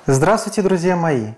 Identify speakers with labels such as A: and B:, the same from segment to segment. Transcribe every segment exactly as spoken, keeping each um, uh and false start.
A: Здравствуйте, друзья мои!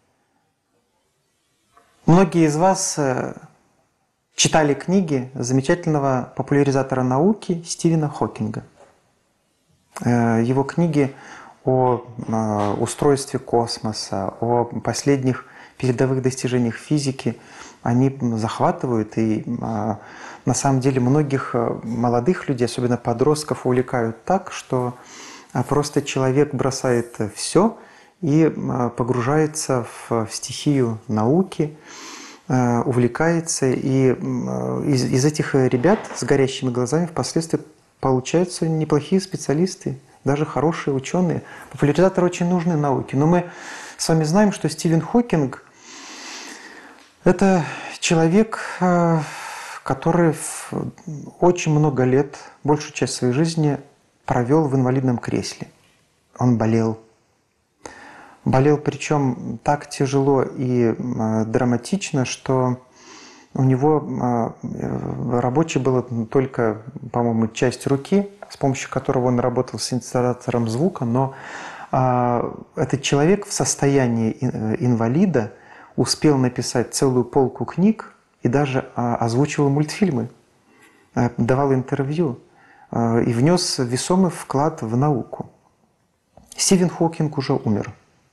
A: Многие из вас читали книги замечательного популяризатора науки Стивена Хокинга. Его книги о устройстве космоса, о последних передовых достижениях физики, они захватывают и на самом деле многих молодых людей, особенно подростков, увлекают так, что просто человек бросает все и погружается в стихию науки, увлекается. И из, из этих ребят с горящими глазами впоследствии получаются неплохие специалисты, даже хорошие ученые. Популяризаторы очень нужны науке. Но мы с вами знаем, что Стивен Хокинг – это человек, который очень много лет, большую часть своей жизни провел в инвалидном кресле. Он болел. Болел, причем так тяжело и драматично, что у него рабочей была только, по-моему, часть руки, с помощью которого он работал с синтезатором звука, но этот человек в состоянии инвалида успел написать целую полку книг и даже озвучивал мультфильмы, давал интервью и внес весомый вклад в науку. Стивен Хокинг уже умер.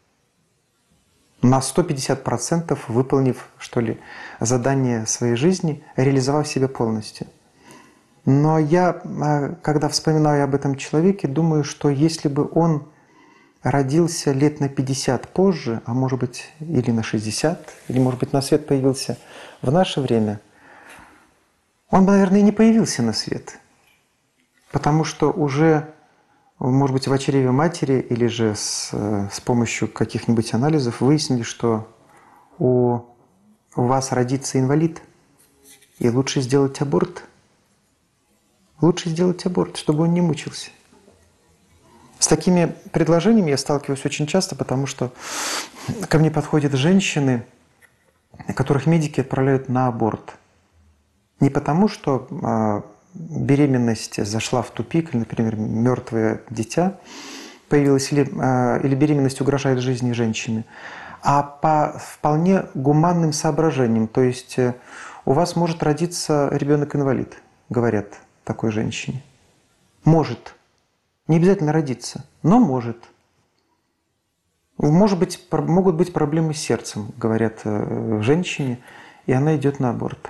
A: На сто пятьдесят процентов выполнив, что ли, задание своей жизни, реализовав себя полностью. Но я, когда вспоминаю об этом человеке, думаю, что если бы он родился лет на пятьдесят позже, а может быть или на шестьдесят, или может быть на свет появился в наше время, он бы, наверное, и не появился на свет. Потому что уже, может быть, в очреве матери или же с, с помощью каких-нибудь анализов выяснили, что у, у вас родится инвалид, и лучше сделать аборт. Лучше сделать аборт, чтобы он не мучился. С такими предложениями я сталкиваюсь очень часто, потому что ко мне подходят женщины, которых медики отправляют на аборт. Не потому, что беременность зашла в тупик, или, например, мертвое дитя появилось, или, или беременность угрожает жизни женщины, а по вполне гуманным соображениям. То есть у вас может родиться ребенок-инвалид, говорят такой женщине. Может. Не обязательно родиться, но может. Может быть, могут быть проблемы с сердцем, говорят женщине, и она идет на аборт.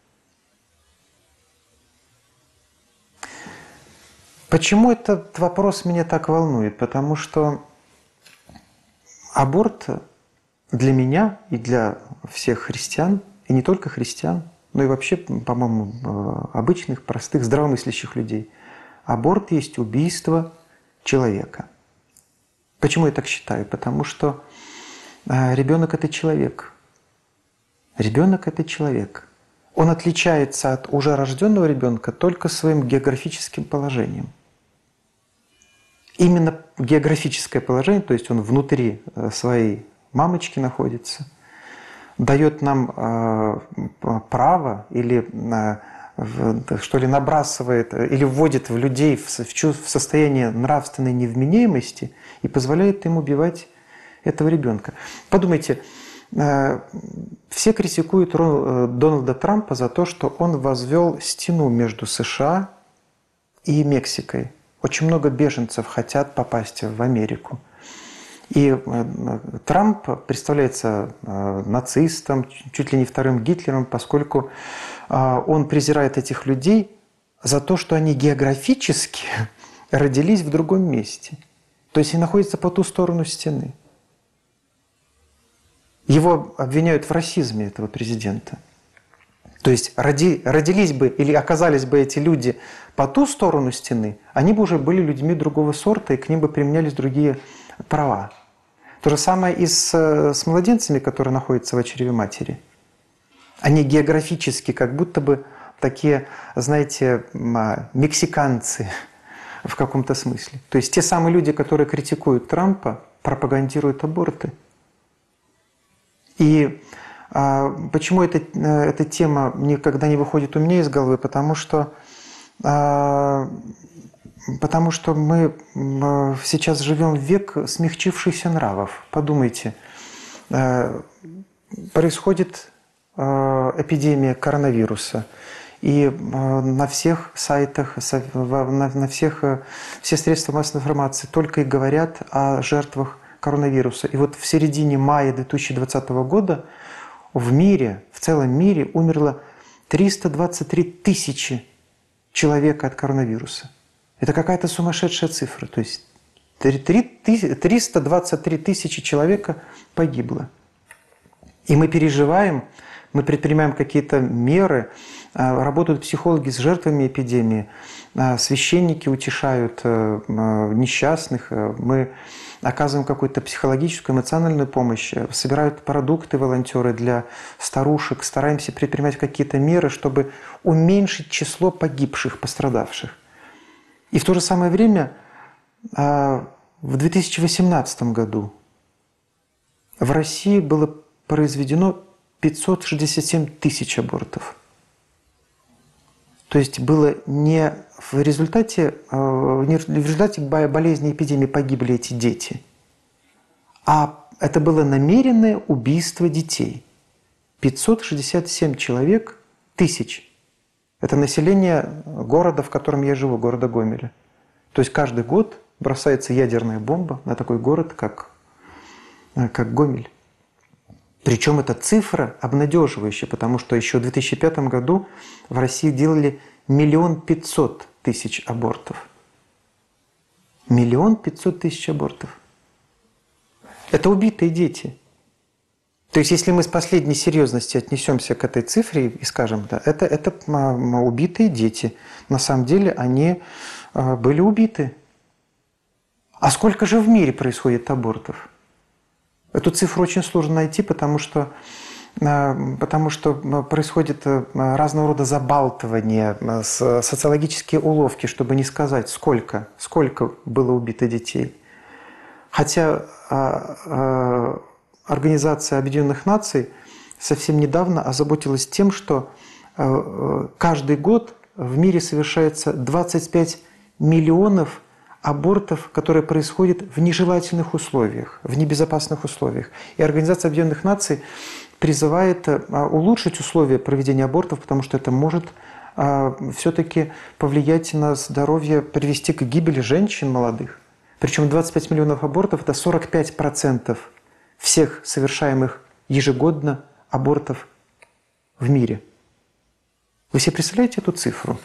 A: Почему этот вопрос меня так волнует? Потому что аборт для меня и для всех христиан, и не только христиан, но и вообще, по-моему, обычных, простых, здравомыслящих людей, аборт есть убийство человека. Почему я так считаю? Потому что ребенок – это человек. Ребенок – это человек. Он отличается от уже рожденного ребенка только своим географическим положением. Именно географическое положение, то есть он внутри своей мамочки находится, дает нам право или что ли набрасывает или вводит в людей в состояние нравственной невменяемости и позволяет им убивать этого ребенка. Подумайте, все критикуют Дональда Трампа за то, что он возвел стену между США и Мексикой. Очень много беженцев хотят попасть в Америку. И Трамп представляется нацистом, чуть ли не вторым Гитлером, поскольку он презирает этих людей за то, что они географически родились в другом месте. То есть они находятся по ту сторону стены. Его обвиняют в расизме, этого президента. То есть роди, родились бы или оказались бы эти люди по ту сторону стены, они бы уже были людьми другого сорта, и к ним бы применялись другие права. То же самое и с, с младенцами, которые находятся в очреве матери. Они географически как будто бы такие, знаете, мексиканцы в каком-то смысле. То есть те самые люди, которые критикуют Трампа, пропагандируют аборты. И а, почему эта, эта тема никогда не выходит у меня из головы? Потому что а, потому что мы сейчас живем в век смягчившихся нравов. Подумайте, происходит эпидемия коронавируса, и на всех сайтах, на всех все средства массовой информации только и говорят о жертвах коронавируса. И вот в середине мая две тысячи двадцатого года в мире, в целом мире умерло триста двадцать три тысячи человек от коронавируса. Это какая-то сумасшедшая цифра. То есть триста двадцать три тысячи человека погибло. И мы переживаем, мы предпринимаем какие-то меры, работают психологи с жертвами эпидемии, священники утешают несчастных, мы оказываем какую-то психологическую, эмоциональную помощь, собирают продукты волонтеры для старушек, стараемся предпринимать какие-то меры, чтобы уменьшить число погибших, пострадавших. И в то же самое время в две тысячи восемнадцатом году в России было произведено пятьсот шестьдесят семь тысяч абортов. То есть было не в результате, не в результате болезни эпидемии погибли эти дети, а это было намеренное убийство детей. пятьсот шестьдесят семь человек, тысяч. Это население города, в котором я живу, города Гомеля. То есть каждый год бросается ядерная бомба на такой город, как, как Гомель. Причем эта цифра обнадеживающая, потому что еще в две тысячи пятом году в России делали миллион пятьсот тысяч абортов. Миллион пятьсот тысяч абортов. Это убитые дети. То есть, если мы с последней серьезностью отнесемся к этой цифре и скажем, да, это, это убитые дети. На самом деле они были убиты. А сколько же в мире происходит абортов? Эту цифру очень сложно найти, потому что, потому что происходит разного рода забалтывание, социологические уловки, чтобы не сказать, сколько, сколько было убито детей. Хотя Организация Объединенных Наций совсем недавно озаботилась тем, что каждый год в мире совершается двадцать пять миллионов абортов, которые происходят в нежелательных условиях, в небезопасных условиях. И Организация Объединенных Наций призывает улучшить условия проведения абортов, потому что это может все-таки повлиять на здоровье, привести к гибели женщин молодых. Причем двадцать пять миллионов абортов – это сорок пять процентов всех совершаемых ежегодно абортов в мире. Вы себе представляете эту цифру?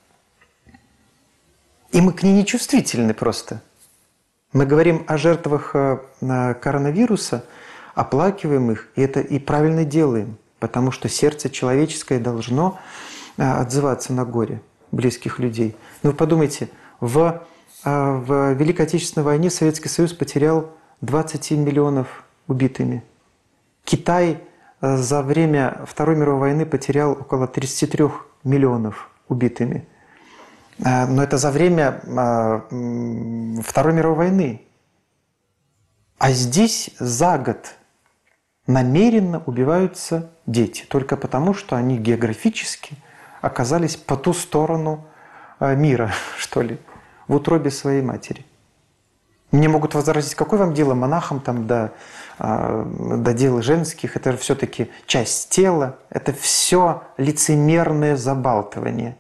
A: И мы к ней не чувствительны просто. Мы говорим о жертвах коронавируса, оплакиваем их, и это и правильно делаем, потому что сердце человеческое должно отзываться на горе близких людей. Но вы подумайте, в, в Великой Отечественной войне Советский Союз потерял двадцать семь миллионов убитыми. Китай за время Второй мировой войны потерял около тридцать три миллионов убитыми. Но это за время Второй мировой войны. А здесь за год намеренно убиваются дети, только потому, что они географически оказались по ту сторону мира, что ли, в утробе своей матери. Мне могут возразить, какое вам дело монахам там до, до дел женских, это же все-таки часть тела, это все лицемерное забалтывание.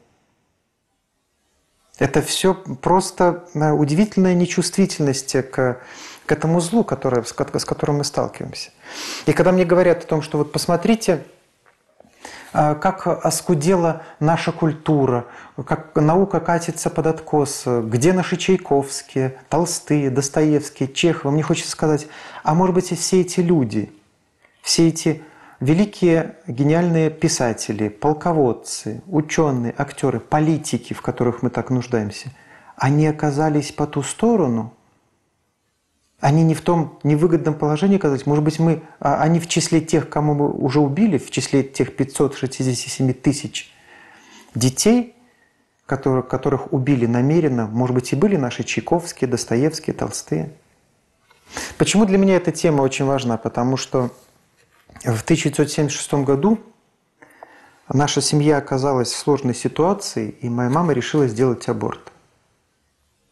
A: Это все просто удивительная нечувствительность к, к этому злу, которое, с которым мы сталкиваемся. И когда мне говорят о том, что вот посмотрите, как оскудела наша культура, как наука катится под откос, где наши Чайковские, Толстые, Достоевские, Чеховы, мне хочется сказать, а может быть и все эти люди, все эти великие гениальные писатели, полководцы, ученые, актеры, политики, в которых мы так нуждаемся, они оказались по ту сторону, они не в том невыгодном положении оказались. Может быть, мы, они в числе тех, кому мы уже убили, в числе тех пятисот шестидесяти семи тысяч детей, которых, которых убили намеренно, может быть, и были наши Чайковские, Достоевские, Толстые. Почему для меня эта тема очень важна? Потому что в тысяча девятьсот семьдесят шестом году наша семья оказалась в сложной ситуации, и моя мама решила сделать аборт.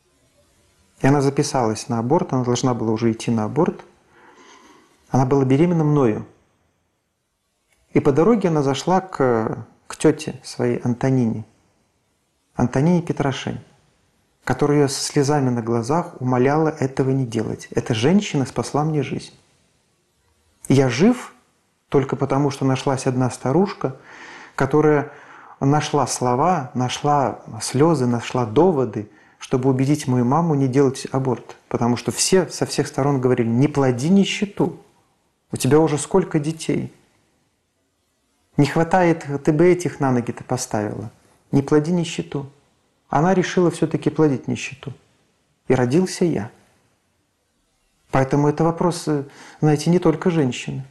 A: И она записалась на аборт, она должна была уже идти на аборт. Она была беременна мною. И по дороге она зашла к, к тете своей Антонине, Антонине Петрошень, которая ее со слезами на глазах умоляла этого не делать. Эта женщина спасла мне жизнь. Я жив только потому, что нашлась одна старушка, которая нашла слова, нашла слезы, нашла доводы, чтобы убедить мою маму не делать аборт. Потому что все со всех сторон говорили: не плоди нищету, у тебя уже сколько детей. Не хватает, ты бы этих на ноги-то поставила. Не плоди нищету. Она решила все-таки плодить нищету. И родился я. Поэтому это вопрос, знаете, не только женщины.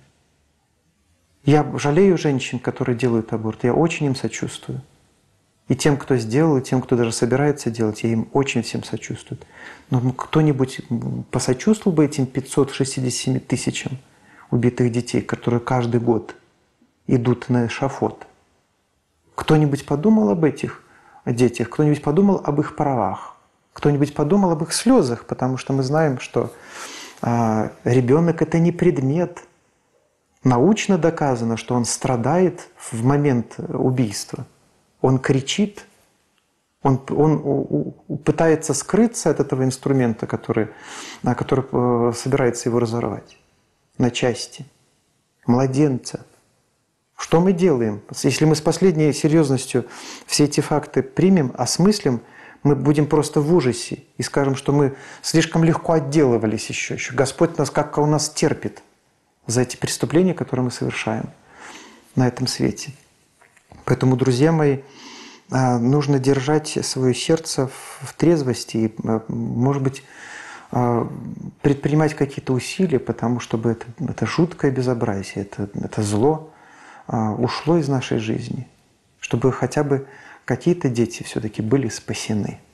A: Я жалею женщин, которые делают аборт. Я очень им сочувствую. И тем, кто сделал, и тем, кто даже собирается делать, я им очень всем сочувствую. Но кто-нибудь посочувствовал бы этим пятьсот шестьдесят семь тысячам убитых детей, которые каждый год идут на эшафот? Кто-нибудь подумал об этих детях? Кто-нибудь подумал об их правах? Кто-нибудь подумал об их слезах? Потому что мы знаем, что а, ребенок – это не предмет. Научно доказано, что он страдает в момент убийства. Он кричит, он, он пытается скрыться от этого инструмента, который, который собирается его разорвать на части. Младенца. Что мы делаем? Если мы с последней серьезностью все эти факты примем, осмыслим, мы будем просто в ужасе и скажем, что мы слишком легко отделывались еще. еще. Господь нас как у нас терпит за эти преступления, которые мы совершаем на этом свете. Поэтому, друзья мои, нужно держать свое сердце в трезвости и, может быть, предпринимать какие-то усилия, потому чтобы это, это жуткое безобразие, это, это зло ушло из нашей жизни, чтобы хотя бы какие-то дети все-таки были спасены.